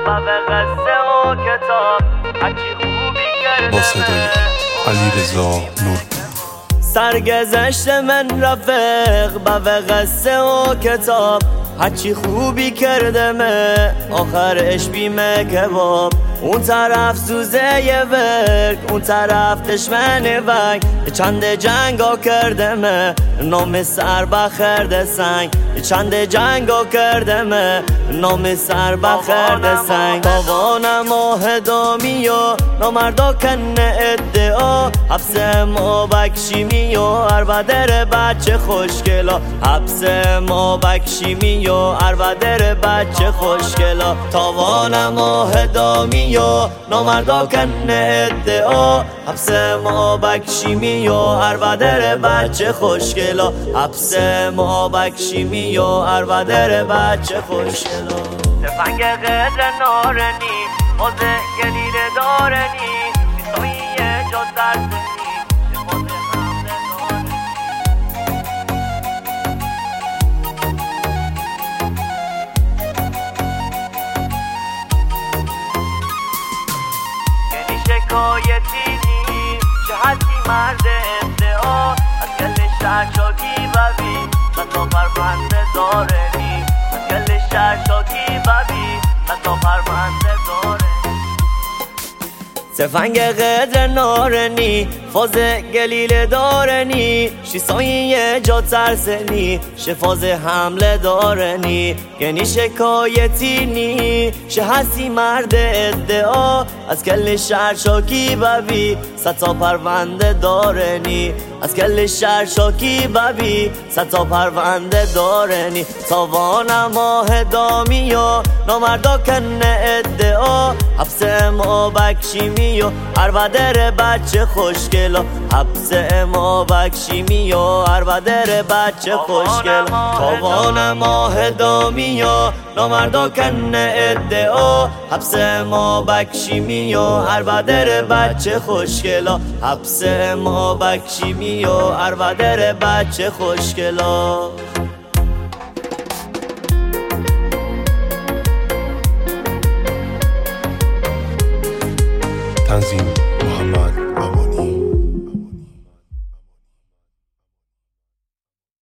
و به قصه و کتاب هرچی خوبی کرده با صدای علیرضا نور سرگذشت من رفیق به قصه و کتاب هرچی خوبی کرده من آخرش بیمه کباب اون طرف سوزه یه ورک اون طرف دشمن وک چند جنگا کرده من نام سر بخرده سنگ چند جنگا کرده من نام سر بخرده سنگ تاوانم و هدامی و نامردا کنه ادعا حبس ما بکشیمی و اربدر بچه خوشگلا حبس ما بکشیمی و اربدر بچه خوشگلا تاوانم و هدامی و نامردا کنه ادعا حبس ما بکشیمی و اربدر بچه خوشگلا حبس ما بکشیمی و اربدر بچه خوشگلا تفنگ قدر نارنی موزه گلیر دارنی بیتایی یه جا سرزنی شفاز حمله دارنی یعنی شکایتی نی جهتی مرد ادعا از گل شهر شاکی ببی تا پرونده دارنی از گل شهر شاکی ببی تا پرونده دارنی تفنگ قدر نارنی فاز گلیل دارنی شیسایی یه جا ترسنی شفاز حمله دارنی گنی شکایتی نی شه هستی مرد ادعا از کل شهر شاکی ببی ستا پرونده دارنی از کل شهر شاکی ببی ستا پرونده دارنی تاوانم آه دامی و نامردا کنه ادعا حبس ما بکشیمی و اربدر بچه خوشگلا حبس ما بکشیمی و اربدر بچه خوشگلا تاوانم آه دامی و نامردا کنه ادعا حبس ما بکشیمی و اربدر بچه خوشگلا حبس ما بکشیمی و اربدر بچه خوشگلا تنظیم